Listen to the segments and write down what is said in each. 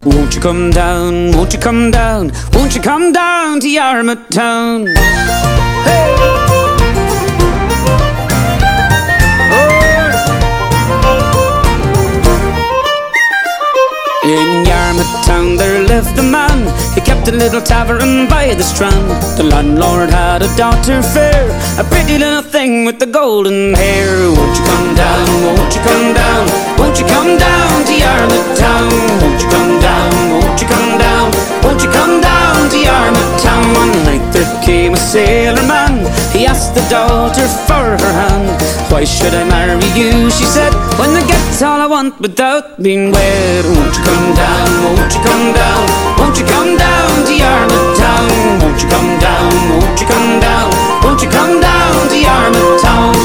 Won't you come down, won't you come down, won't you come down to Yarmouth Town? Hey! In Yarmouth Town there lived a man. He kept a little tavern by the strand. The landlord had a daughter fair, a pretty little thing with the golden hair. Won't you come down, won't you come down, won't you come down to Yarmouth Town? Won't you come down, won't you come down, won't you come down to Yarmouth Town? One night there came a sailor man. He asked the daughter for her hand. Why should I marry you, she said, when I get all I want without being wed? Won't you come down, won't you come down, won't you come down to Yarmouth Town? Won't you come down, won't you come down, won't you come down to Yarmouth Town?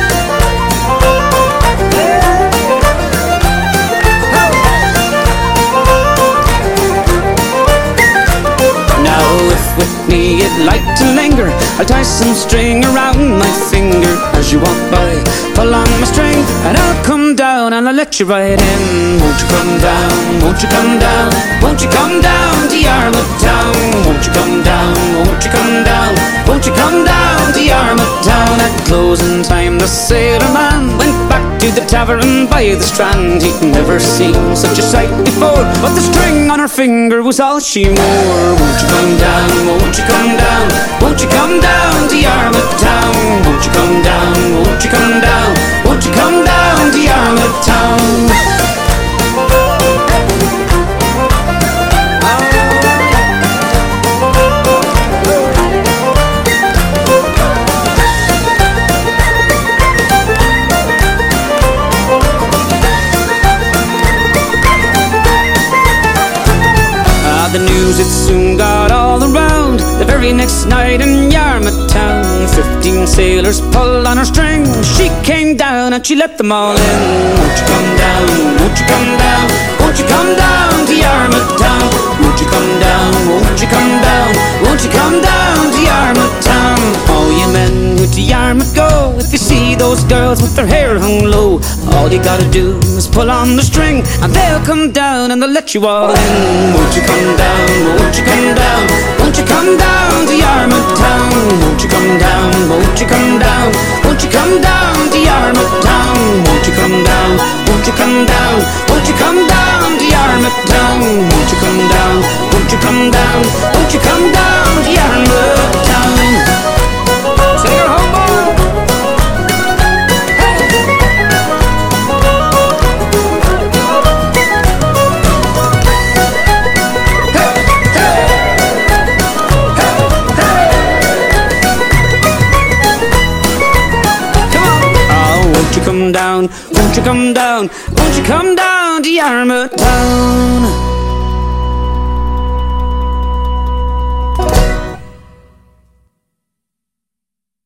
Now if with me you'd like to linger, I'll tie some string around my finger. As you walk by, pull on my string, and I'll come down and I'll let you right in. Won't you come down, won't you come down, won't you come down to Yarmouth Town? Won't you come down, won't you come down, won't you come down to Yarmouth Town? At closing time the sailor man went back to the tavern by the strand. He'd never seen such a sight before, but the string on her finger was all she wore. Won't you come down, won't you come down, won't you come down to Yarmouth Town? Won't you come down, won't you come down, won't you come down to Yarmouth Town? The news it soon got all around. The very next night in Yarmouth Town, 15 sailors pulled on her string. She came down and she let them all in. Won't you come down, won't you come down, won't you come down to Yarmouth Town? Won't you come down, won't you come down, won't you come down to Yarmouth Town? All you men who to Yarmouth go, if you see those girls with their hair hung low, all you gotta do is pull on the string and they'll come down and they'll let you all in. Won't you come down, won't you come down, won't you come down to Yarmouth Town? Won't you come down, won't you come down, won't you come down to Yarmouth Town? Won't you come down, won't you come down, won't you come down to Yarmouth Town? Won't you come down, won't you come down, won't you come down to Yarmouth Town? Say you're home, boy. Won't you come down, won't you come down, won't you come down to Yarmouth Town?